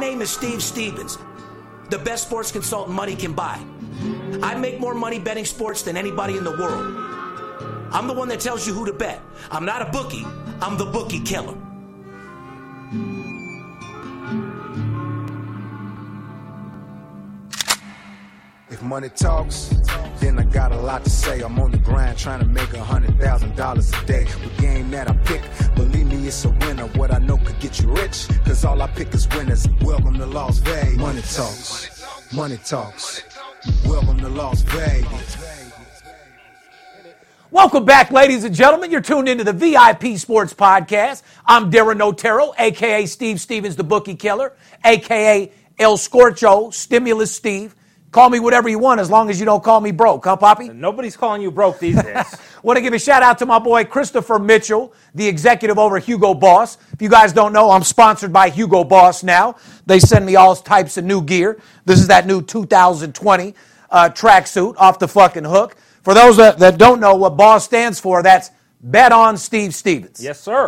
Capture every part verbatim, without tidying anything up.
name is Steve Stevens, the best sports consultant money can buy. I make more money betting sports than anybody in the world. I'm the one that tells you who to bet. I'm not a bookie. I'm the bookie killer. If money talks, then I got a lot to say. I'm on the grind trying to make a hundred thousand dollars a day. The game that I pick, believe me, it's a winner. What I know could get you rich, cause all I pick is winners. Welcome to Las Vegas. Money talks, money talks. Welcome to Las Vegas. Welcome back, ladies and gentlemen. You're tuned into the V I P Sports Podcast. I'm Darren Otero, a k a. Steve Stevens, the Bookie Killer, a k a. El Scorcho, Stimulus Steve. Call me whatever you want as long as you don't call me broke, huh, Poppy? Nobody's calling you broke these days. Want to give a shout out to my boy Christopher Mitchell, the executive over Hugo Boss. If you guys don't know, I'm sponsored by Hugo Boss now. They send me all types of new gear. This is that new two thousand twenty uh, tracksuit off the fucking hook. For those that, that don't know what Boss stands for, that's Bet on Steve Stevens. Yes, sir.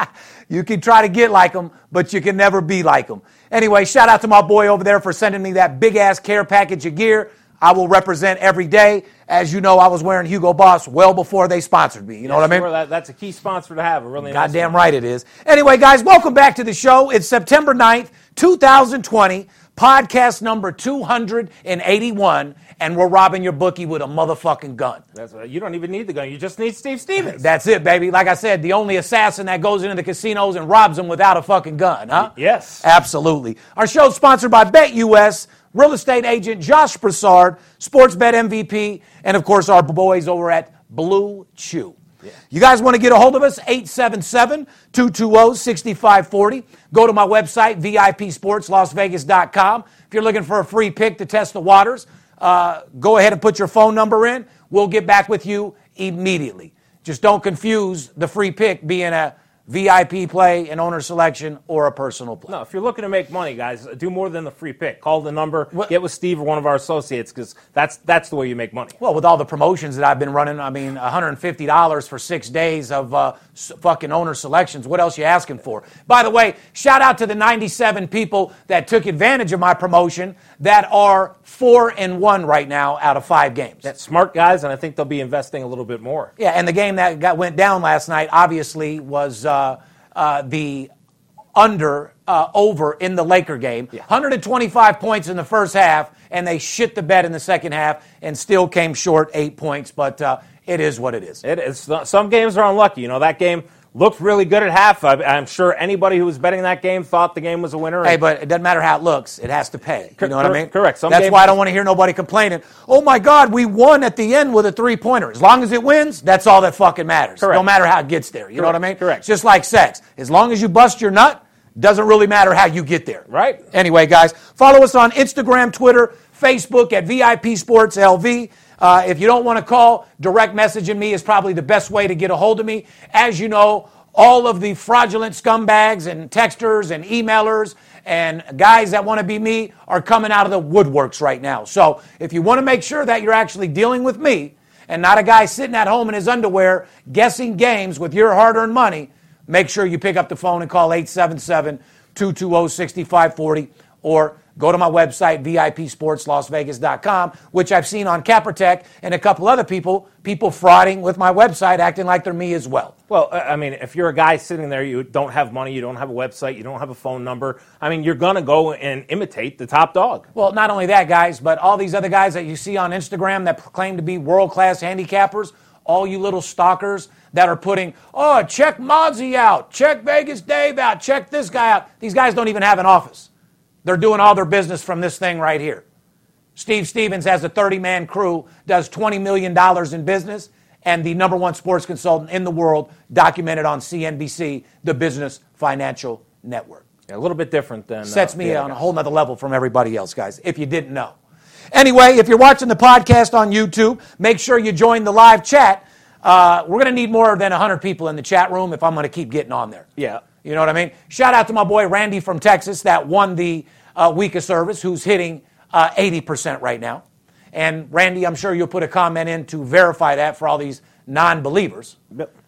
You can try to get like him, but you can never be like him. Anyway, shout out to my boy over there for sending me that big-ass care package of gear. I will represent every day. As you know, I was wearing Hugo Boss well before they sponsored me. You know yes, what I mean? Sure. That, that's a key sponsor to have. A really Goddamn nice right it is. Anyway, guys, welcome back to the show. It's September ninth, two thousand twenty, podcast number two hundred eighty-one, and we're robbing your bookie with a motherfucking gun. That's what, you don't even need the gun. You just need Steve Stevens. That's it, baby. Like I said, the only assassin that goes into the casinos and robs them without a fucking gun, huh? Yes. Absolutely. Our show's sponsored by BetUS, real estate agent Josh Broussard, Sportsbet M V P, and of course our boys over at Blue Chew. Yeah. You guys want to get a hold of us, eight seven seven, two two zero, six five four zero. Go to my website, V I P sports las vegas dot com. If you're looking for a free pick to test the waters, uh, go ahead and put your phone number in. We'll get back with you immediately. Just don't confuse the free pick being a V I P play, an owner selection, or a personal play. No, if you're looking to make money, guys, do more than the free pick. Call the number, what? Get with Steve or one of our associates, because that's that's the way you make money. Well, with all the promotions that I've been running, I mean, one hundred fifty dollars for six days of uh, fucking owner selections. What else you asking for? By the way, shout out to the ninety-seven people that took advantage of my promotion that are four and one right now out of five games. That's smart guys, and I think they'll be investing a little bit more. Yeah, and the game that got went down last night obviously was uh, uh, the under uh, over in the Laker game. Yeah. one hundred twenty-five points in the first half, and they shit the bed in the second half and still came short eight points. But uh, it is what it is. It is. Some games are unlucky. You know, that game looked really good at half. I'm sure anybody who was betting that game thought the game was a winner. Hey, but it doesn't matter how it looks. It has to pay. You know what I mean? Correct. Some That's why I don't want to hear nobody complaining. Oh, my God, we won at the end with a three-pointer. As long as it wins, that's all that fucking matters. Correct. No matter how it gets there. You Correct. know what I mean? Correct. It's just like sex. As long as you bust your nut, doesn't really matter how you get there. Right. Anyway, guys, follow us on Instagram, Twitter, Facebook at V I P Sports L V. Uh, if you don't want to call, direct messaging me is probably the best way to get a hold of me. As you know, all of the fraudulent scumbags and texters and emailers and guys that want to be me are coming out of the woodworks right now. So if you want to make sure that you're actually dealing with me and not a guy sitting at home in his underwear guessing games with your hard-earned money, make sure you pick up the phone and call eight seven seven, two two zero, six five four zero or go to my website, V I P sports las vegas dot com, which I've seen on Capratech and a couple other people, people frauding with my website, acting like they're me as well. Well, I mean, if you're a guy sitting there, you don't have money, you don't have a website, you don't have a phone number, I mean, you're going to go and imitate the top dog. Well, not only that, guys, but all these other guys that you see on Instagram that claim to be world-class handicappers, all you little stalkers that are putting, oh, check Mozzie out, check Vegas Dave out, check this guy out. These guys don't even have an office. They're doing all their business from this thing right here. Steve Stevens has a thirty-man crew, does twenty million dollars in business, and the number one sports consultant in the world, documented on C N B C, the Business Financial Network. Yeah, a little bit different than... Sets uh, me on a whole nother level from everybody else, guys, if you didn't know. Anyway, if you're watching the podcast on YouTube, make sure you join the live chat. Uh, we're going to need more than one hundred people in the chat room if I'm going to keep getting on there. Yeah. You know what I mean? Shout out to my boy Randy from Texas that won the uh, week of service, who's hitting uh, eighty percent right now. And Randy, I'm sure you'll put a comment in to verify that for all these non-believers. Yep.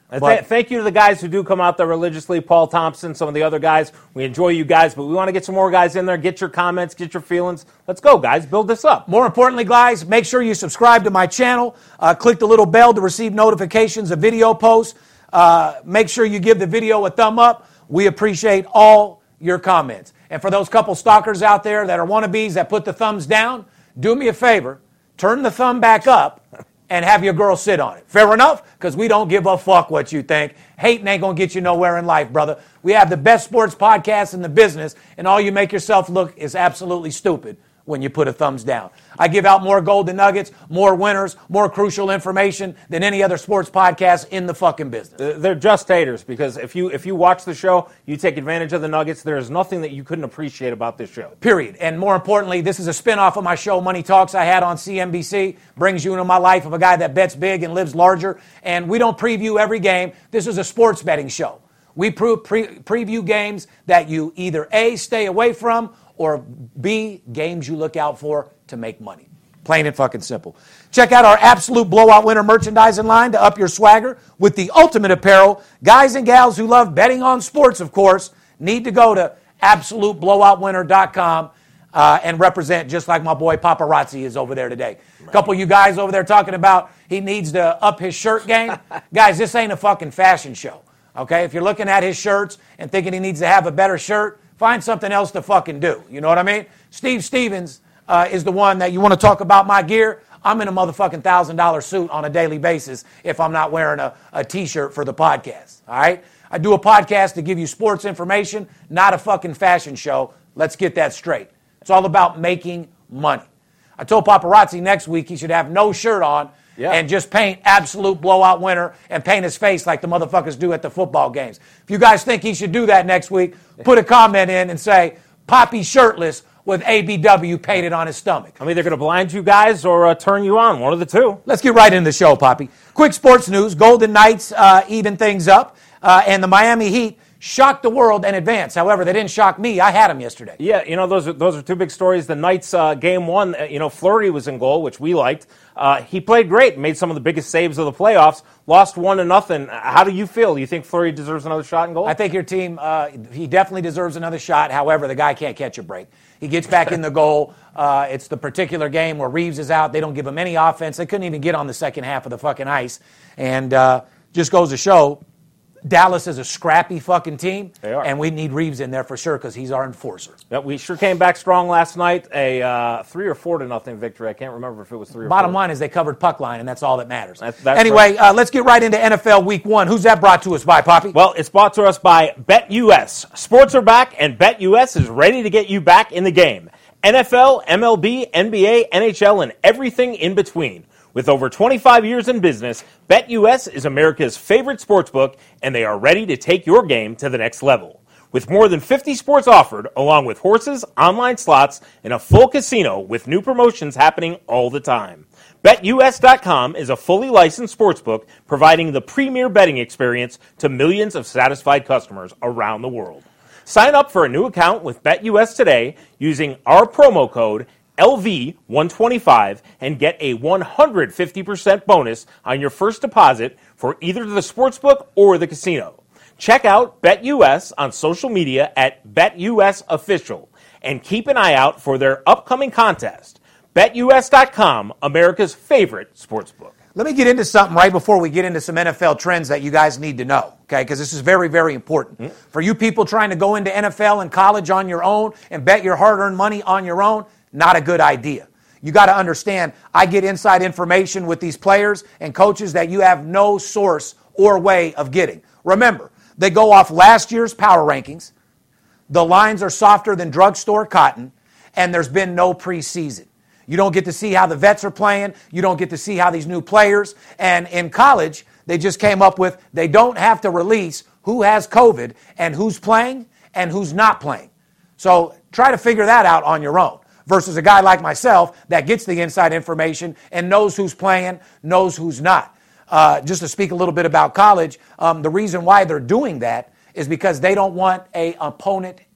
But, Th- thank you to the guys who do come out there religiously. Paul Thompson, some of the other guys. We enjoy you guys, but we want to get some more guys in there. Get your comments, get your feelings. Let's go, guys. Build this up. More importantly, guys, make sure you subscribe to my channel. Uh, click the little bell to receive notifications of video posts. Uh, make sure you give the video a thumb up. We appreciate all your comments. And for those couple stalkers out there that are wannabes that put the thumbs down, do me a favor. Turn the thumb back up and have your girl sit on it. Fair enough? Because we don't give a fuck what you think. Hating ain't going to get you nowhere in life, brother. We have the best sports podcast in the business, and all you make yourself look is absolutely stupid when you put a thumbs down. I give out more golden nuggets, more winners, more crucial information than any other sports podcast in the fucking business. They're just haters, because if you if you watch the show, you take advantage of the nuggets. There is nothing that you couldn't appreciate about this show. Period. And more importantly, this is a spinoff of my show, Money Talks, I had on C N B C. Brings you into my life of a guy that bets big and lives larger. And we don't preview every game. This is a sports betting show. We pre- pre- preview games that you either A, stay away from, or B, games you look out for to make money. Plain and fucking simple. Check out our Absolute Blowout Winner merchandising line to up your swagger with the ultimate apparel. Guys and gals who love betting on sports, of course, need to go to absolute blowout winner dot com uh, and represent just like my boy Paparazzi is over there today. A couple of you guys over there talking about he needs to up his shirt game. Guys, this ain't a fucking fashion show. Okay? If you're looking at his shirts and thinking he needs to have a better shirt, find something else to fucking do. You know what I mean? Steve Stevens uh, is the one that you want to talk about my gear. I'm in a motherfucking one thousand dollars suit on a daily basis if I'm not wearing a, a T-shirt for the podcast. All right? I do a podcast to give you sports information, not a fucking fashion show. Let's get that straight. It's all about making money. I told Paparazzi next week he should have no shirt on yeah. and just paint Absolute Blowout Winner and paint his face like the motherfuckers do at the football games. If you guys think he should do that next week, put a comment in and say, Poppy shirtless with A B W painted on his stomach. I'm either going to blind you guys or uh, turn you on, one of the two. Let's get right into the show, Poppy. Quick sports news. Golden Knights uh, even things up, uh, and the Miami Heat shocked the world and advanced. However, they didn't shock me. I had them yesterday. Yeah, you know, those are, those are two big stories. The Knights uh, game one, you know, Fleury was in goal, which we liked. Uh, he played great, made some of the biggest saves of the playoffs, lost one to nothing. How do you feel? Do you think Fleury deserves another shot in goal? I think your team, uh, he definitely deserves another shot. However, the guy can't catch a break. He gets back in the goal. Uh, it's the particular game where Reeves is out. They don't give him any offense. They couldn't even get on the second half of the fucking ice. And uh, just goes to show, Dallas is a scrappy fucking team, they are. And we need Reeves in there for sure because he's our enforcer. Yeah, we sure came back strong last night. A uh, three or four to nothing victory. I can't remember if it was three or Bottom four. line is they covered puck line, and that's all that matters. That's, that's anyway, right. uh, let's get right into N F L Week One. Who's that brought to us by, Poppy? Well, it's brought to us by BetUS. Sports are back, and BetUS is ready to get you back in the game. N F L, M L B, N B A, N H L, and everything in between. With over twenty-five years in business, BetUS is America's favorite sportsbook, and they are ready to take your game to the next level. With more than fifty sports offered, along with horses, online slots, and a full casino with new promotions happening all the time. Bet U S dot com is a fully licensed sportsbook providing the premier betting experience to millions of satisfied customers around the world. Sign up for a new account with BetUS today using our promo code L V one twenty-five and get a one hundred fifty percent bonus on your first deposit for either the sportsbook or the casino. Check out BetUS on social media at BetUSOfficial and keep an eye out for their upcoming contest. Bet U S dot com, America's favorite sportsbook. Let me get into something right before we get into some N F L trends that you guys need to know, okay? Because this is very, very important. Mm-hmm. For you people trying to go into N F L and college on your own and bet your hard-earned money on your own, not a good idea. You got to understand, I get inside information with these players and coaches that you have no source or way of getting. Remember, they go off last year's power rankings. The lines are softer than drugstore cotton, and there's been no preseason. You don't get to see how the vets are playing. You don't get to see how these new players. And in college, they just came up with they don't have to release who has COVID and who's playing and who's not playing. So try to figure that out on your own versus a guy like myself that gets the inside information and knows who's playing, knows who's not. Uh, just to speak a little bit about college, um, the reason why they're doing that is because they don't want a opponent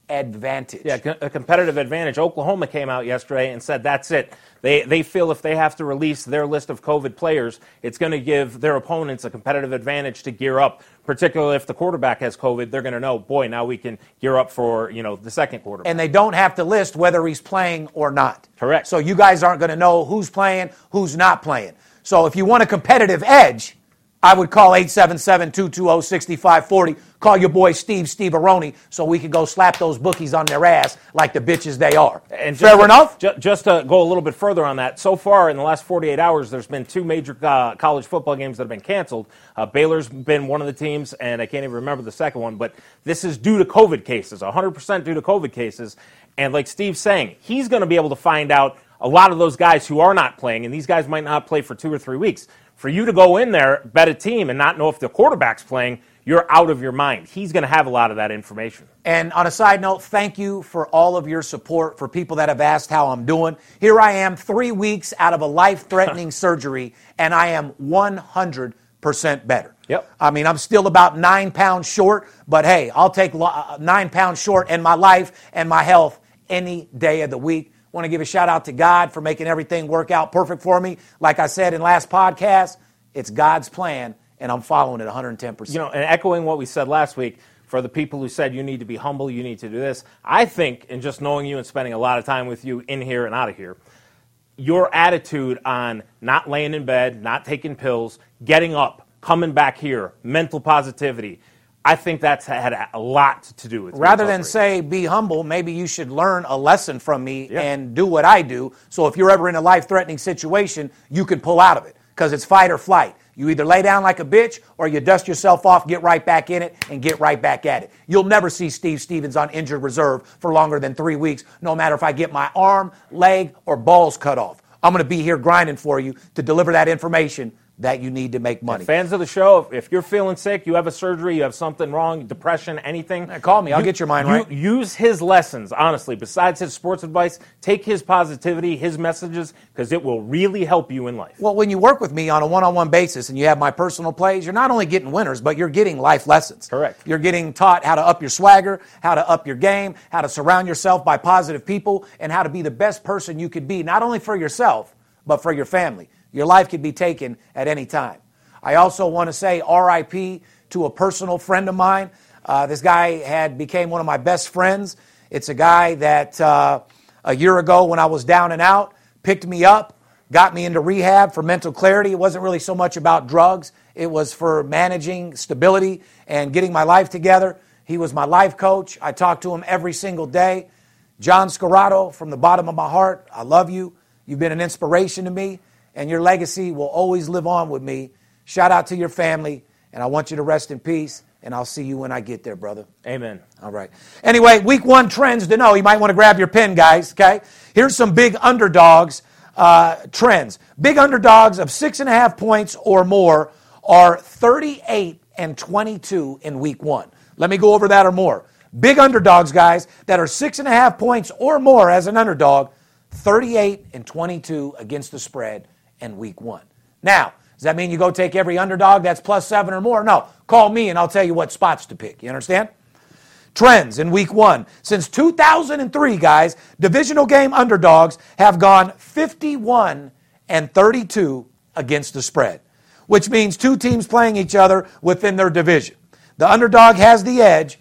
advantage. Yeah, a competitive advantage. Oklahoma came out yesterday and said that's it. They they feel if they have to release their list of COVID players, it's going to give their opponents a competitive advantage to gear up, particularly if the quarterback has COVID. They're going to know, boy, now we can gear up for, you know, the second quarterback. And they don't have to list whether he's playing or not. Correct. So you guys aren't going to know who's playing, who's not playing. So if you want a competitive edge, I would call eight seven seven, two two zero, six five four zero. Call your boy Steve Steve Aroni so we can go slap those bookies on their ass like the bitches they are. And fair to, enough? Ju- just to go a little bit further on that, so far in the last forty-eight hours, there's been two major uh, college football games that have been canceled. Uh, Baylor's been one of the teams, and I can't even remember the second one, but this is due to COVID cases, one hundred percent due to COVID cases. And like Steve's saying, he's going to be able to find out a lot of those guys who are not playing, and these guys might not play for two or three weeks. For you to go in there, bet a team, and not know if the quarterback's playing, you're out of your mind. He's going to have a lot of that information. And on a side note, thank you for all of your support, for people that have asked how I'm doing. Here I am, three weeks out of a life-threatening surgery, and I am one hundred percent better. Yep. I mean, I'm still about nine pounds short, but hey, I'll take lo- nine pounds short in my life and my health any day of the week. Want to give a shout out to God for making everything work out perfect for me. Like I said in last podcast, it's God's plan, and I'm following it one hundred ten percent. You know, and echoing what we said last week, for the people who said you need to be humble, you need to do this, I think, in just knowing you and spending a lot of time with you in here and out of here, your attitude on not laying in bed, not taking pills, getting up, coming back here, mental positivity, I think that's had a lot to do with it. Rather than say, be humble, maybe you should learn a lesson from me yeah. and do what I do. So if you're ever in a life-threatening situation, you can pull out of it because it's fight or flight. You either lay down like a bitch or you dust yourself off, get right back in it, and get right back at it. You'll never see Steve Stevens on injured reserve for longer than three weeks, no matter if I get my arm, leg, or balls cut off. I'm going to be here grinding for you to deliver that information that you need to make money. And fans of the show, if, if you're feeling sick, you have a surgery, you have something wrong, depression, anything. Yeah, call me. I'll you, get your mind you, right. Use his lessons, honestly. Besides his sports advice, take his positivity, his messages, because it will really help you in life. Well, when you work with me on a one-on-one basis and you have my personal plays, you're not only getting winners, but you're getting life lessons. Correct. You're getting taught how to up your swagger, how to up your game, how to surround yourself by positive people, and how to be the best person you could be, not only for yourself, but for your family. Your life could be taken at any time. I also want to say R I P to a personal friend of mine. Uh, this guy had became one of my best friends. It's a guy that uh, a year ago when I was down and out, picked me up, got me into rehab for mental clarity. It wasn't really so much about drugs. It was for managing stability and getting my life together. He was my life coach. I talk to him every single day. John Scorado, from the bottom of my heart, I love you. You've been an inspiration to me, and your legacy will always live on with me. Shout out to your family, and I want you to rest in peace, and I'll see you when I get there, brother. Amen. All right. Anyway, week one trends to know. You might want to grab your pen, guys, okay? Here's some big underdogs uh, trends. Big underdogs of six and a half points or more are thirty-eight and twenty-two in week one. Let me go over that or more. Big underdogs, guys, that are six and a half points or more as an underdog, thirty-eight and twenty-two against the spread in week one. Now, does that mean you go take every underdog that's plus seven or more? No. Call me and I'll tell you what spots to pick. You understand? Trends in week one. Since two thousand three, guys, divisional game underdogs have gone fifty-one and thirty-two against the spread, which means two teams playing each other within their division. The underdog has the edge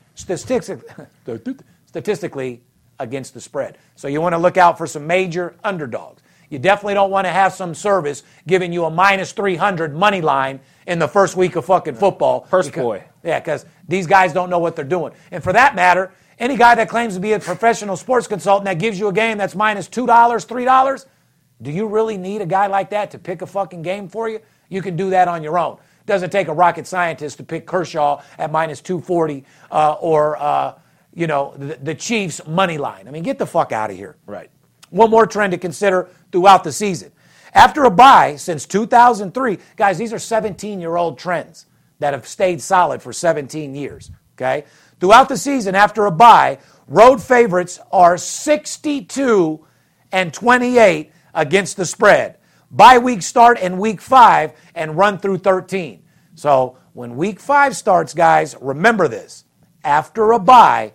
statistically against the spread. So you want to look out for some major underdogs. You definitely don't want to have some service giving you a minus three hundred money line in the first week of fucking football. First because, boy. Yeah, because these guys don't know what they're doing. And for that matter, any guy that claims to be a professional sports consultant that gives you a game that's minus two dollars, three dollars, do you really need a guy like that to pick a fucking game for you? You can do that on your own. It doesn't take a rocket scientist to pick Kershaw at minus two forty uh, or, uh, you know, the, the Chiefs' money line. I mean, get the fuck out of here. Right. One more trend to consider throughout the season. After a bye since two thousand three, guys, these are seventeen-year-old trends that have stayed solid for seventeen years, okay? Throughout the season, after a bye, road favorites are sixty-two and twenty-eight against the spread. Bye week start in week five and run through thirteen. So when week five starts, guys, remember this. After a bye,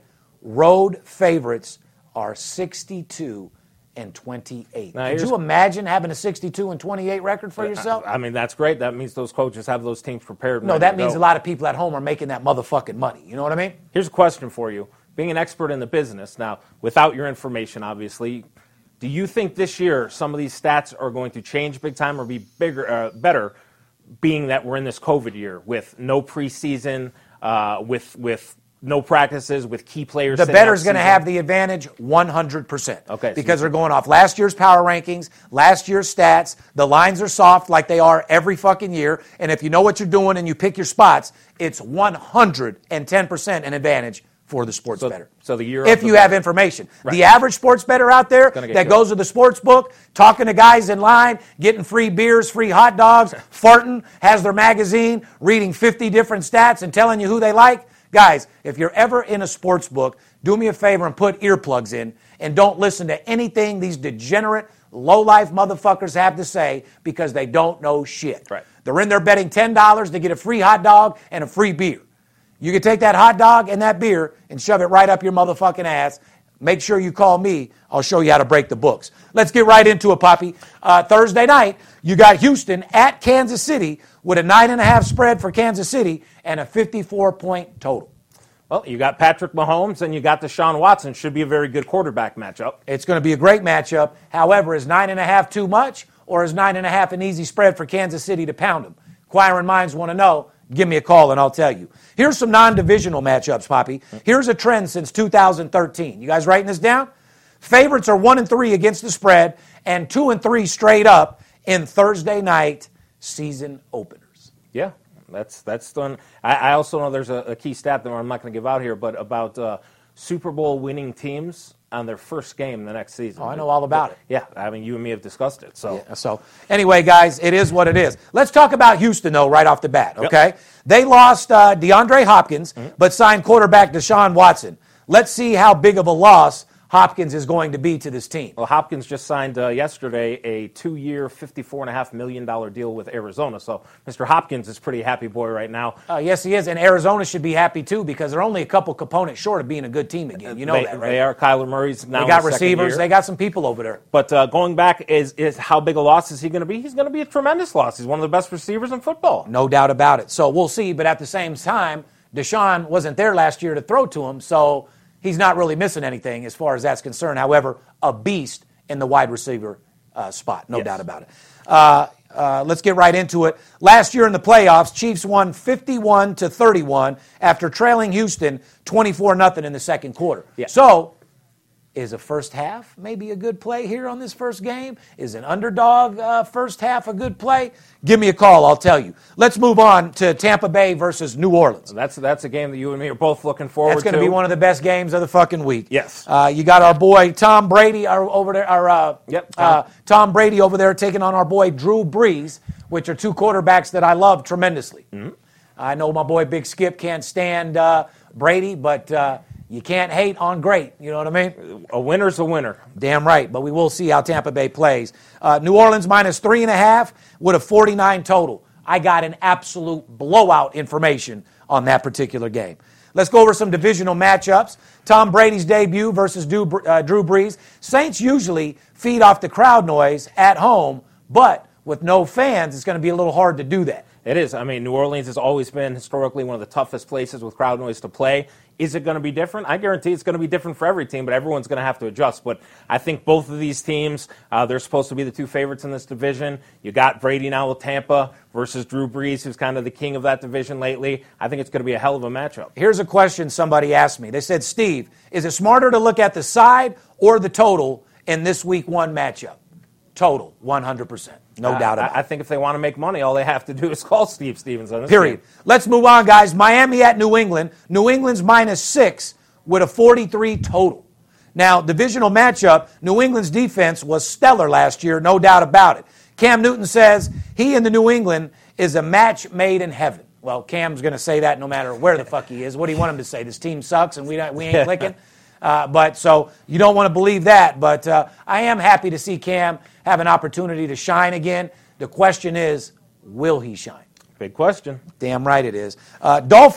road favorites are sixty-two and twenty-eight. Now, Could you imagine having a sixty-two and twenty-eight record for yourself? I, I mean, that's great. That means those coaches have those teams prepared. No, that means a lot of people at home are making that motherfucking money. You know what I mean? Here's a question for you. Being an expert in the business, now, without your information, obviously, do you think this year some of these stats are going to change big time or be bigger, uh, better, being that we're in this COVID year with no preseason, uh, with with no practices, with key players? The bettor's going to have the advantage one hundred percent. Okay. Because they're going off last year's power rankings, last year's stats. The lines are soft like they are every fucking year. And if you know what you're doing and you pick your spots, it's one hundred ten percent an advantage for the sports so, bettor. So the year if the you bettor. have information. Right. The average sports bettor out there that killed. goes to the sports book, talking to guys in line, getting free beers, free hot dogs, farting, has their magazine, reading fifty different stats and telling you who they like. Guys, if you're ever in a sports book, do me a favor and put earplugs in and don't listen to anything these degenerate, low-life motherfuckers have to say because they don't know shit. Right. They're in there betting ten dollars to get a free hot dog and a free beer. You can take that hot dog and that beer and shove it right up your motherfucking ass. Make sure you call me. I'll show you how to break the books. Let's get right into it, Poppy. Uh, Thursday night, you got Houston at Kansas City with a nine and a half spread for Kansas City and a fifty-four point total. Well, you got Patrick Mahomes and you got Deshaun Watson. Should be a very good quarterback matchup. It's going to be a great matchup. However, is nine and a half too much, or is nine and a half an easy spread for Kansas City to pound them? Inquiring minds want to know. Give me a call and I'll tell you. Here's some non-divisional matchups, Poppy. Here's a trend since two thousand thirteen. You guys writing this down? Favorites are one and three against the spread and two and three straight up in Thursday night season openers. Yeah, that's that's done. I, I also know there's a, a key stat that I'm not going to give out here, but about uh, Super Bowl winning teams on their first game the next season. Oh, I know all about it. Yeah, I mean, you and me have discussed it. So, yeah, so anyway, guys, it is what it is. Let's talk about Houston, though, right off the bat, okay? Yep. They lost uh, DeAndre Hopkins, mm-hmm. but signed quarterback Deshaun Watson. Let's see how big of a loss Hopkins is going to be to this team. Well, Hopkins just signed uh, yesterday a two-year, fifty-four point five million dollars deal with Arizona. So Mister Hopkins is pretty happy boy right now. Uh, yes, he is. And Arizona should be happy, too, because they're only a couple components short of being a good team again. You know they, that, right? They are. Kyler Murray's now They got in the receivers. year. They got some people over there. But uh, going back, is, is how big a loss is he going to be? He's going to be a tremendous loss. He's one of the best receivers in football. No doubt about it. So we'll see. But at the same time, Deshaun wasn't there last year to throw to him, so he's not really missing anything as far as that's concerned. However, a beast in the wide receiver uh, spot, no yes. doubt about it. Uh, uh, let's get right into it. Last year in the playoffs, Chiefs won fifty-one to thirty-one after trailing Houston twenty-four nothing in the second quarter. Yeah. So, is a first half maybe a good play here on this first game? Is an underdog uh, first half a good play? Give me a call, I'll tell you. Let's move on to Tampa Bay versus New Orleans. That's that's a game that you and me are both looking forward to. That's going to be one of the best games of the fucking week. Yes. Uh, you got our boy Tom Brady our, over there. Our, uh, yep. Tom. Uh, Tom Brady over there taking on our boy Drew Brees, which are two quarterbacks that I love tremendously. Mm-hmm. I know my boy Big Skip can't stand uh, Brady, but uh, you can't hate on great. You know what I mean? A winner's a winner. Damn right. But we will see how Tampa Bay plays. Uh, New Orleans minus three and a half with a forty-nine total. I got an absolute blowout information on that particular game. Let's go over some divisional matchups. Tom Brady's debut versus Drew, uh, Drew Brees. Saints usually feed off the crowd noise at home, but with no fans, it's going to be a little hard to do that. It is. I mean, New Orleans has always been historically one of the toughest places with crowd noise to play. Is it going to be different? I guarantee it's going to be different for every team, but everyone's going to have to adjust. But I think both of these teams, uh, they're supposed to be the two favorites in this division. You got Brady now with Tampa versus Drew Brees, who's kind of the king of that division lately. I think it's going to be a hell of a matchup. Here's a question somebody asked me. They said, Steve, is it smarter to look at the side or the total in this week one matchup? Total, one hundred percent. No I, doubt about it. I think if they want to make money, all they have to do is call Steve Stevens on this Period. game. Let's move on, guys. Miami at New England. New England's minus six with a forty-three total. Now, divisional matchup, New England's defense was stellar last year, no doubt about it. Cam Newton says he and the New England is a match made in heaven. Well, Cam's going to say that no matter where the fuck he is. What do you want him to say? This team sucks and we don't, we ain't clicking? Uh, but so you don't want to believe that. But uh, I am happy to see Cam have an opportunity to shine again. The question is, will he shine? Big question. Damn right it is. Uh, Dolphins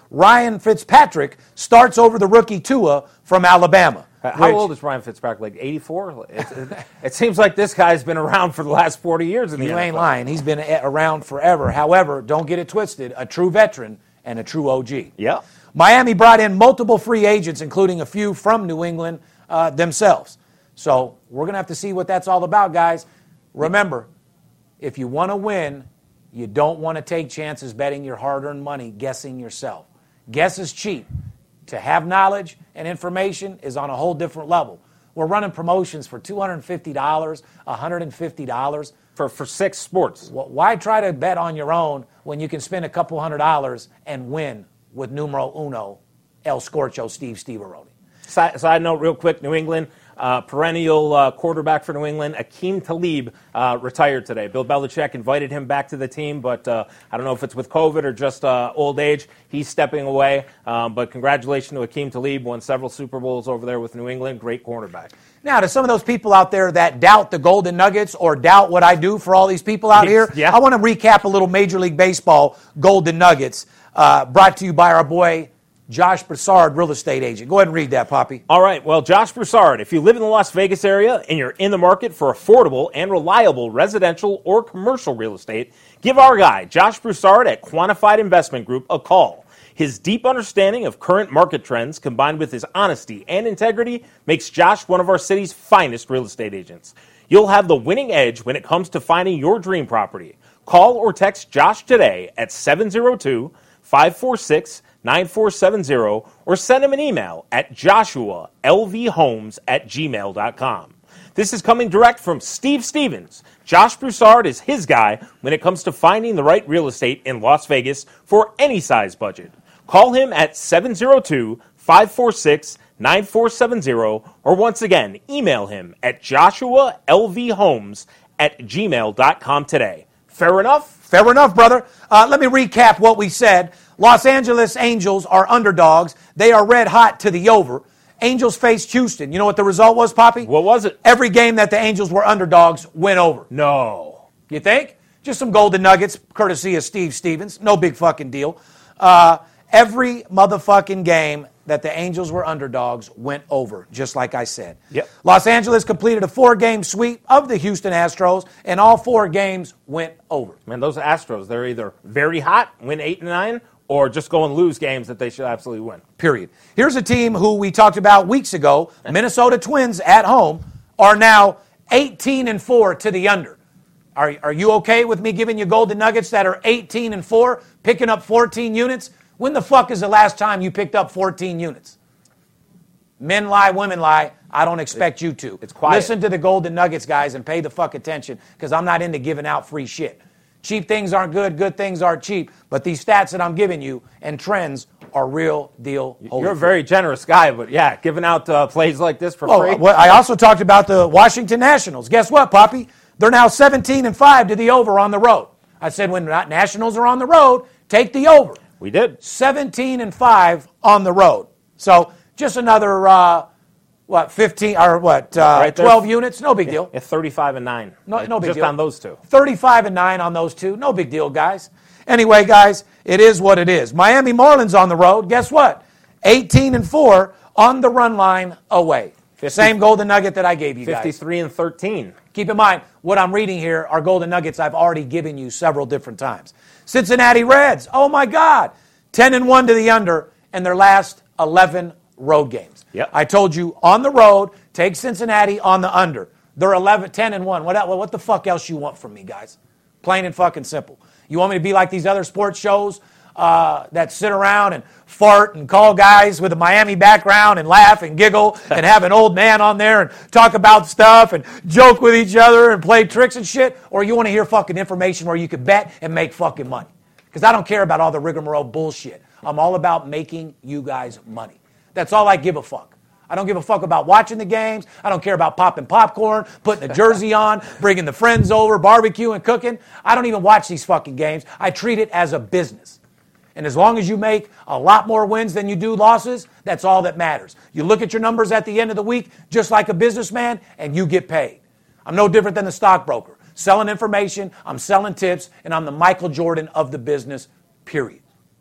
Ryan Fitzpatrick starts over the rookie Tua from Alabama. How which, old is Ryan Fitzpatrick? Like eighty-four? It, it, it seems like this guy's been around for the last forty years in the You N F L. ain't lying. He's been a- around forever. However, don't get it twisted, a true veteran and a true O G. Yeah. Miami brought in multiple free agents, including a few from New England uh, themselves. So we're going to have to see what that's all about, guys. Remember, if you want to win, you don't want to take chances betting your hard-earned money guessing yourself. Guess is cheap. To have knowledge and information is on a whole different level. We're running promotions for two hundred fifty dollars, one hundred fifty dollars. For, for six sports. Why try to bet on your own when you can spend a couple hundred dollars and win with numero uno, El Scorcho, Steve Steveroni? Side, side note real quick, New England, uh, perennial uh, quarterback for New England, Akeem Talib, uh, retired today. Bill Belichick invited him back to the team, but uh, I don't know if it's with COVID or just uh, old age. He's stepping away, um, but congratulations to Akeem Talib, won several Super Bowls over there with New England, great cornerback. Now, to some of those people out there that doubt the Golden Nuggets or doubt what I do for all these people out here, yeah. I want to recap a little Major League Baseball Golden Nuggets uh, brought to you by our boy Josh Broussard, real estate agent. Go ahead and read that, Poppy. All right. Well, Josh Broussard, if you live in the Las Vegas area and you're in the market for affordable and reliable residential or commercial real estate, give our guy, Josh Broussard at Quantified Investment Group, a call. His deep understanding of current market trends combined with his honesty and integrity makes Josh one of our city's finest real estate agents. You'll have the winning edge when it comes to finding your dream property. Call or text Josh today at seven oh two, five four six, nine four seven zero or send him an email at joshua l v homes at gmail dot com. This is coming direct from Steve Stevens. Josh Broussard is his guy when it comes to finding the right real estate in Las Vegas for any size budget. Call him at seven oh two, five four six, nine four seven zero or once again, email him at joshua l v homes at gmail dot com today. Fair enough? Fair enough, brother. Uh, let me recap what we said. Los Angeles Angels are underdogs. They are red hot to the over. Angels faced Houston. You know what the result was, Poppy? What was it? Every game that the Angels were underdogs went over. No. You think? Just some golden nuggets, courtesy of Steve Stevens. No big fucking deal. Uh, every motherfucking game that the Angels were underdogs went over, just like I said. Yep. Los Angeles completed a four-game sweep of the Houston Astros, and all four games went over. Man, those Astros, they're either very hot, win eight and nine, or just go and lose games that they should absolutely win. Period. Here's a team who we talked about weeks ago, Minnesota Twins at home, are now eighteen and four to the under. Are, are you okay with me giving you Golden Nuggets that are eighteen and four, picking up fourteen units? When the fuck is the last time you picked up fourteen units? Men lie, women lie. I don't expect you to. It's quiet. Listen to the Golden Nuggets, guys, and pay the fuck attention, because I'm not into giving out free shit. Cheap things aren't good, good things aren't cheap, but these stats that I'm giving you and trends are real deal. You're a very generous guy, but yeah, giving out uh, plays like this for well, free. Well, I also talked about the Washington Nationals. Guess what, Poppy? They're now seventeen and five to the over on the road. I said when Nationals are on the road, take the over. We did. seventeen and five on the road. So just another, uh, what, fifteen, or what, uh, Right there. twelve units? No big deal. At thirty-five and nine. No, no big Just deal. on those two. thirty-five and nine on those two. No big deal, guys. Anyway, guys, it is what it is. Miami Marlins on the road. Guess what? eighteen and four on the run line away. fifty Same Golden Nugget that I gave you guys. fifty-three and thirteen. Keep in mind, what I'm reading here are Golden Nuggets I've already given you several different times. Cincinnati Reds. Oh, my God. ten and one to the under in their last eleven road games. Yep. I told you on the road, take Cincinnati on the under. They're eleven, ten and one. What, el- what the fuck else you want from me, guys? Plain and fucking simple. You want me to be like these other sports shows uh, that sit around and fart and call guys with a Miami background and laugh and giggle and have an old man on there and talk about stuff and joke with each other and play tricks and shit? Or you want to hear fucking information where you can bet and make fucking money? Because I don't care about all the rigmarole bullshit. I'm all about making you guys money. That's all I give a fuck. I don't give a fuck about watching the games. I don't care about popping popcorn, putting a jersey on, bringing the friends over, barbecue and cooking. I don't even watch these fucking games. I treat it as a business. And as long as you make a lot more wins than you do losses, that's all that matters. You look at your numbers at the end of the week, just like a businessman, and you get paid. I'm no different than the stockbroker. Selling information, I'm selling tips, and I'm the Michael Jordan of the business, period.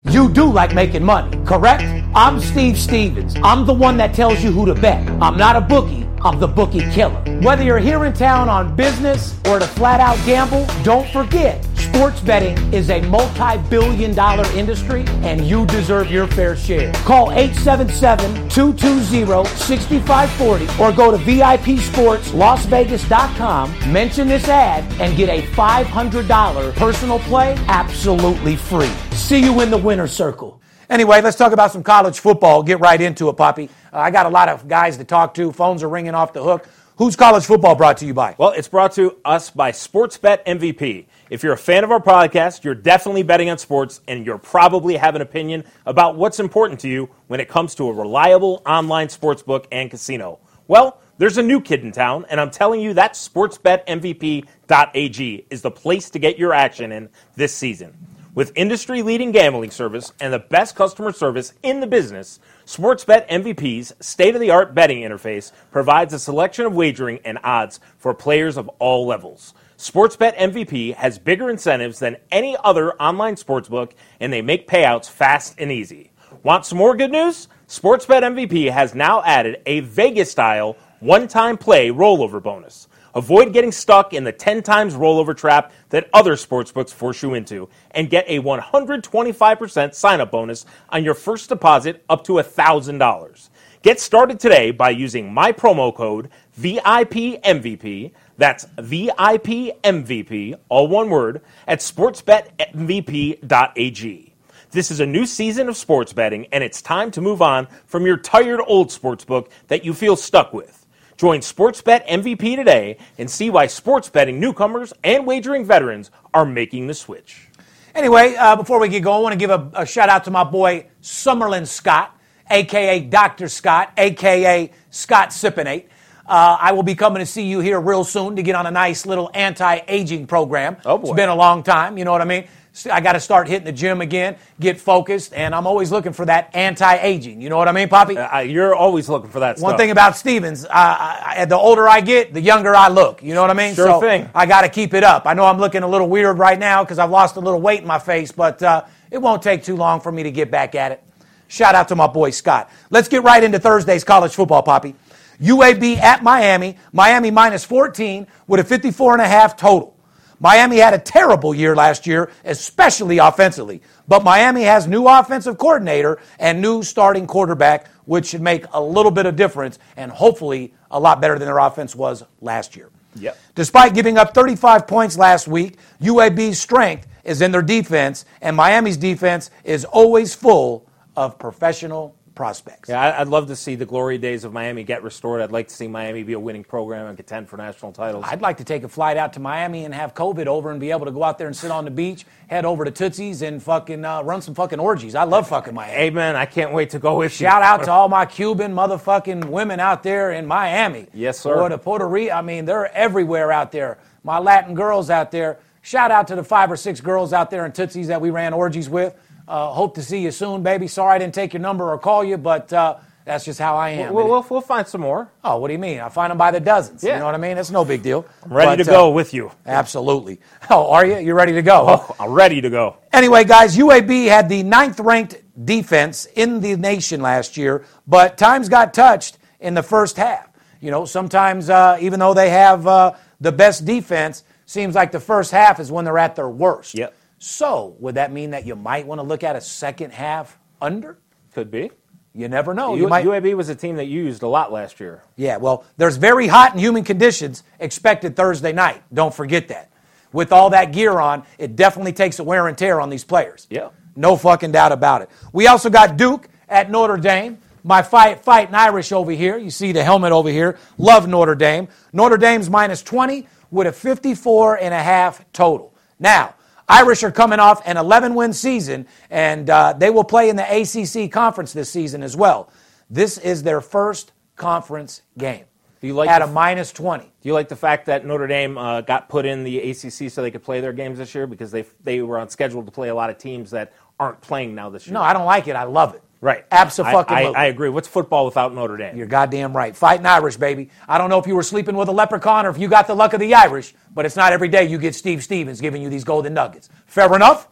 You do like making money, correct? I'm Steve Stevens. I'm the one that tells you who to bet. I'm not a bookie. I'm the bookie killer. Whether you're here in town on business or to flat out gamble, don't forget, sports betting is a multi-billion dollar industry and you deserve your fair share. Call eight seven seven, two two zero, six five four zero or go to V I P sports las vegas dot com, mention this ad, and get a five hundred dollars personal play absolutely free. See you in the winner's circle. Anyway, let's talk about some college football. Get right into it, Poppy. Uh, I got a lot of guys to talk to. Phones are ringing off the hook. Who's college football brought to you by? Well, it's brought to us by Sportsbet M V P. If you're a fan of our podcast, you're definitely betting on sports, and you'll probably have an opinion about what's important to you when it comes to a reliable online sportsbook and casino. Well, there's a new kid in town, and I'm telling you that sportsbet M V P dot A G is the place to get your action in this season. With industry-leading gambling service and the best customer service in the business, Sportsbet M V P's state-of-the-art betting interface provides a selection of wagering and odds for players of all levels. Sportsbet M V P has bigger incentives than any other online sportsbook, and they make payouts fast and easy. Want some more good news? Sportsbet M V P has now added a Vegas-style one-time play rollover bonus. Avoid getting stuck in the ten times rollover trap that other sportsbooks force you into, and get a one hundred twenty-five percent sign-up bonus on your first deposit up to one thousand dollars. Get started today by using my promo code V I P M V P, that's V I P M V P, all one word, at sportsbet M V P dot A G. This is a new season of sports betting, and it's time to move on from your tired old sportsbook that you feel stuck with. Join Sportsbet M V P today and see why sports betting newcomers and wagering veterans are making the switch. Anyway, uh, before we get going, I want to give a, a shout out to my boy Summerlin Scott, a k a. Doctor Scott, a k a. Scott Sipinate. Uh, I will be coming to see you here real soon to get on a nice little anti-aging program. Oh, boy. It's been a long time, you know what I mean? I got to start hitting the gym again, get focused, and I'm always looking for that anti-aging. You know what I mean, Poppy? Uh, you're always looking for that stuff. One thing about Stevens, uh, I, the older I get, the younger I look. You know what I mean? Sure so thing. I got to keep it up. I know I'm looking a little weird right now because I've lost a little weight in my face, but uh, it won't take too long for me to get back at it. Shout out to my boy Scott. Let's get right into Thursday's college football, Poppy. U A B at Miami. Miami minus fourteen with a fifty-four and a half total. Miami had a terrible year last year, especially offensively. But Miami has new offensive coordinator and new starting quarterback, which should make a little bit of difference and hopefully a lot better than their offense was last year. Yep. Despite giving up thirty-five points last week, U A B's strength is in their defense, and Miami's defense is always full of professional prospects. Yeah, I'd love to see the glory days of Miami get restored. I'd like to see Miami be a winning program and contend for national titles. I'd like to take a flight out to Miami and have COVID over and be able to go out there and sit on the beach, head over to Tootsie's and fucking uh, run some fucking orgies. I love fucking Miami. Hey, man, I can't wait to go with you. Shout out to all my Cuban motherfucking women out there in Miami. Yes, sir. Or the Puerto Rico. I mean, they're everywhere out there. My Latin girls out there. Shout out to the five or six girls out there in Tootsie's that we ran orgies with. Uh, hope to see you soon, baby. Sorry I didn't take your number or call you, but uh, that's just how I am. We'll, we'll, we'll find some more. Oh, what do you mean? I find them by the dozens. Yeah. You know what I mean? It's no big deal. I'm ready But, to go uh, with you. Absolutely. Oh, are you? You're ready to go? Oh, I'm ready to go. Anyway, guys, U A B had the ninth-ranked defense in the nation last year, but times got touched in the first half. You know, sometimes uh, even though they have uh, the best defense, seems like the first half is when they're at their worst. Yep. So, would that mean that you might want to look at a second half under? Could be. You never know. U- You might. U A B was a team that you used a lot last year. Yeah, well, there's very hot and humid conditions expected Thursday night. Don't forget that. With all that gear on, it definitely takes a wear and tear on these players. Yeah. No fucking doubt about it. We also got Duke at Notre Dame. My fight, fighting Irish over here. You see the helmet over here. Love Notre Dame. Notre Dame's minus twenty with a fifty-four and a half total. Now, Irish are coming off an eleven-win season, and uh, they will play in the A C C conference this season as well. This is their first conference game. Do you like at the a f- minus twenty. Do you like the fact that Notre Dame uh, got put in the A C C so they could play their games this year because they they were on schedule to play a lot of teams that aren't playing now this year? No, I don't like it. I love it. Right. Abso-fucking-lutely. I, I, I agree. What's football without Notre Dame? You're goddamn right. Fighting Irish, baby. I don't know if you were sleeping with a leprechaun or if you got the luck of the Irish, but it's not every day you get Steve Stevens giving you these golden nuggets. Fair enough?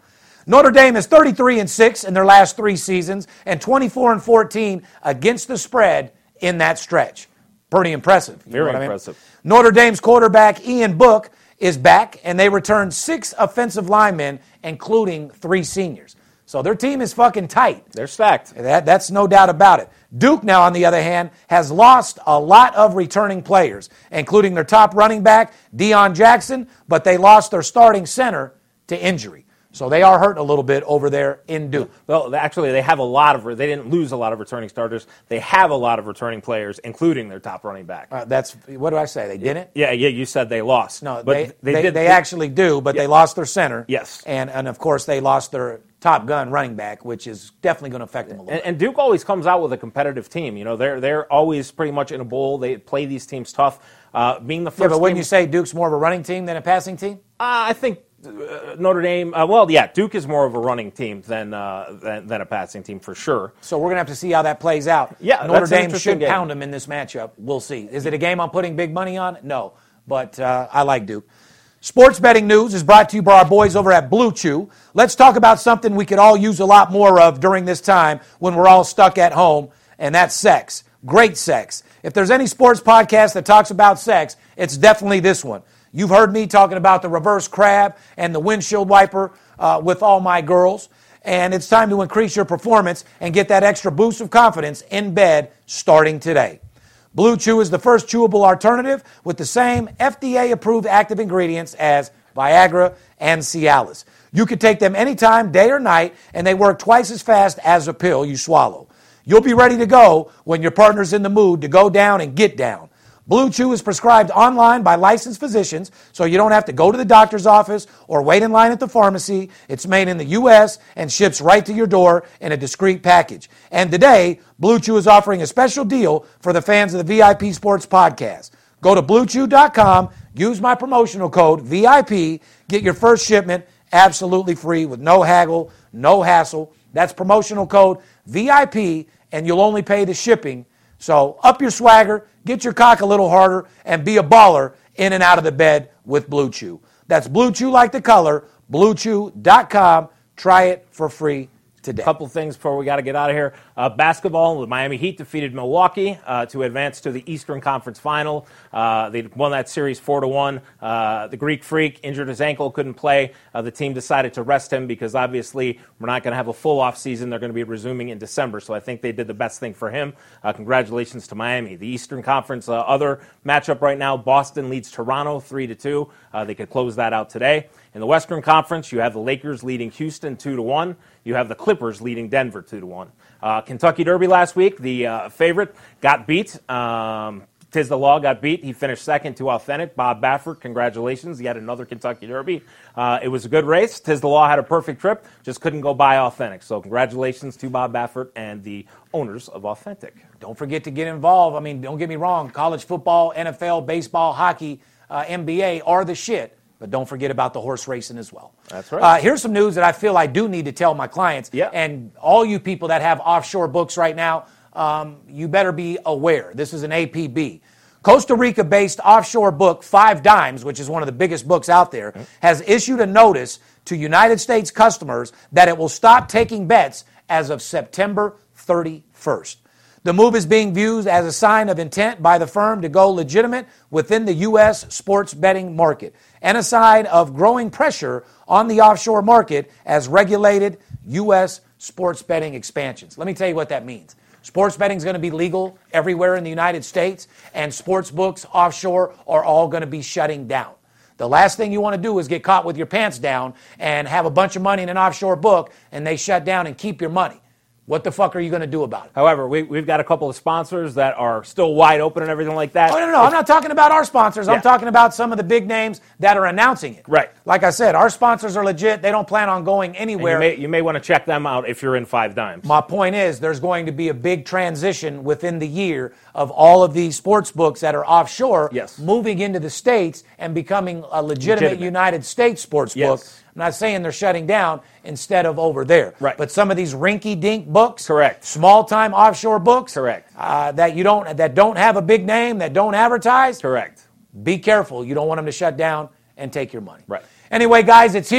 Notre Dame is thirty-three and six in their last three seasons and twenty-four and fourteen against the spread in that stretch. Pretty impressive. You Very know what impressive. I mean? Notre Dame's quarterback, Ian Book, is back, and they returned six offensive linemen, including three seniors. So their team is fucking tight. They're stacked. That, that's no doubt about it. Duke now, on the other hand, has lost a lot of returning players, including their top running back, Deion Jackson, but they lost their starting center to injury. So they are hurting a little bit over there in Duke. Well, actually, they have a lot of, they didn't lose a lot of returning starters. They have a lot of returning players, including their top running back. Uh, that's, what do I say, they didn't? Yeah, yeah, you said they lost. No, but they, they, they, did, they actually do, but yeah. they lost their center. Yes. And, and, of course, they lost their top gun running back, which is definitely going to affect them a little and, bit. and Duke always comes out with a competitive team. You know, they're they're always pretty much in a bowl. They play these teams tough. Uh, being the first Yeah, but wouldn't game, you say Duke's more of a running team than a passing team? Uh, I think uh, Notre Dame. Uh, well, yeah, Duke is more of a running team than uh, than, than a passing team for sure. So we're going to have to see how that plays out. Yeah, Notre that's an Dame interesting should game. pound them in this matchup. We'll see. Is it a game I'm putting big money on? No, but uh, I like Duke. Sports betting news is brought to you by our boys over at Blue Chew. Let's talk about something we could all use a lot more of during this time when we're all stuck at home, and that's sex. Great sex. If there's any sports podcast that talks about sex, it's definitely this one. You've heard me talking about the reverse crab and the windshield wiper uh, with all my girls, and it's time to increase your performance and get that extra boost of confidence in bed starting today. Blue Chew is the first chewable alternative with the same F D A-approved active ingredients as Viagra and Cialis. You can take them anytime, day or night, and they work twice as fast as a pill you swallow. You'll be ready to go when your partner's in the mood to go down and get down. Blue Chew is prescribed online by licensed physicians, so you don't have to go to the doctor's office or wait in line at the pharmacy. It's made in the U S and ships right to your door in a discreet package. And today, Blue Chew is offering a special deal for the fans of the V I P Sports Podcast. Go to blue chew dot com, use my promotional code V I P, get your first shipment absolutely free with no haggle, no hassle. That's promotional code V I P, and you'll only pay the shipping. So up your swagger, get your cock a little harder, and be a baller in and out of the bed with Blue Chew. That's Blue Chew like the color, blue chew dot com. Try it for free today. A couple things before we got to get out of here. Uh, basketball, the Miami Heat defeated Milwaukee uh, to advance to the Eastern Conference Final. Uh, they won that series four to one. Uh, the Greek Freak injured his ankle, couldn't play. Uh, the team decided to rest him because obviously we're not going to have a full off season. They're going to be resuming in December, so I think they did the best thing for him. Uh, congratulations to Miami. The Eastern Conference uh, other matchup right now, Boston leads Toronto three to two. Uh, they could close that out today. In the Western Conference, you have the Lakers leading Houston two to one. You have the Clippers leading Denver two to one. Uh, Kentucky Derby last week, the uh, favorite got beat. Um, Tiz the Law got beat. He finished second to Authentic. Bob Baffert, congratulations. He had another Kentucky Derby. Uh, it was a good race. Tiz the Law had a perfect trip, just couldn't go by Authentic. So congratulations to Bob Baffert and the owners of Authentic. Don't forget to get involved. I mean, don't get me wrong. College football, N F L, baseball, hockey, uh, N B A are the shit. But don't forget about the horse racing as well. That's right. Uh, here's some news that I feel I do need to tell my clients. Yeah. And all you people that have offshore books right now, um, you better be aware. This is an A P B. Costa Rica-based offshore book Five Dimes, which is one of the biggest books out there, mm-hmm. has issued a notice to United States customers that it will stop taking bets as of September thirty-first. The move is being viewed as a sign of intent by the firm to go legitimate within the U S sports betting market and a sign of growing pressure on the offshore market as regulated U S sports betting expansions. Let me tell you what that means. Sports betting is going to be legal everywhere in the United States, and sports books offshore are all going to be shutting down. The last thing you want to do is get caught with your pants down and have a bunch of money in an offshore book, and they shut down and keep your money. What the fuck are you going to do about it? However, we, we've got a couple of sponsors that are still wide open and everything like that. Oh, no, no, no. I'm not talking about our sponsors. Yeah. I'm talking about some of the big names that are announcing it. Right. Like I said, our sponsors are legit. They don't plan on going anywhere. And you may, you may want to check them out if you're in Five Dimes. My point is there's going to be a big transition within the year of all of these sports books that are offshore yes. moving into the States and becoming a legitimate, legitimate. United States sports yes. book. I'm not saying they're shutting down instead of over there. Right. But some of these rinky-dink books, correct, small-time offshore books, correct, uh, that you don't that don't have a big name, that don't advertise, correct. Be careful. You don't want them to shut down and take your money. Right. Anyway, guys, it's here.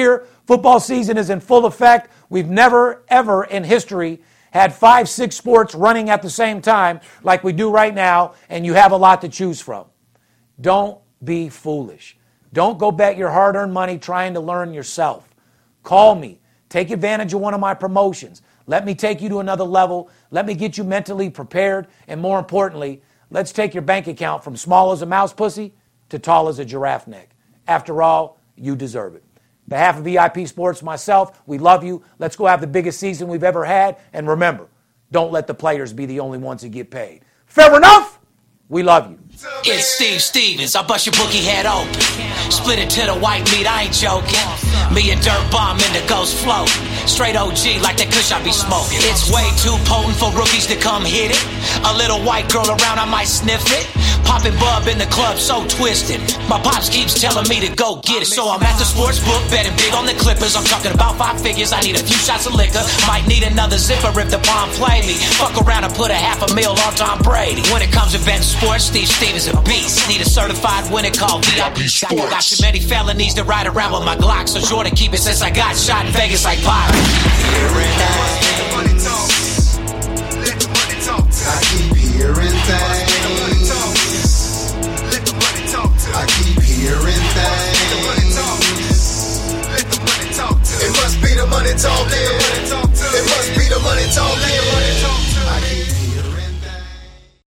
Football season is in full effect. We've never, ever in history had five, six sports running at the same time like we do right now, and you have a lot to choose from. Don't be foolish. Don't go bet your hard-earned money trying to learn yourself. Call me. Take advantage of one of my promotions. Let me take you to another level. Let me get you mentally prepared. And more importantly, let's take your bank account from small as a mouse pussy to tall as a giraffe neck. After all, you deserve it. On behalf of V I P Sports, myself, we love you. Let's go have the biggest season we've ever had. And remember, don't let the players be the only ones that get paid. Fair enough? We love you. It's Steve Stevens. I bust your bookie head open. Split it to the white meat, I ain't joking. Me and Dirt Bomb in the ghost float. Straight O G like that kush I be smoking. It's way too potent for rookies to come hit it. A little white girl around, I might sniff it. Poppin' bub in the club, so twisted. My pops keeps telling me to go get it. So I'm at the sports book, betting big on the Clippers. I'm talking about five figures, I need a few shots of liquor. Might need another zipper if the palm play me. Fuck around and put a half a mil on Tom Brady. When it comes to betting sports, Steve Stevens a beast. Need a certified winner called V I P Sports. Got too many felonies to ride around with my Glock, so sure to keep it since I got shot in Vegas like Pirates.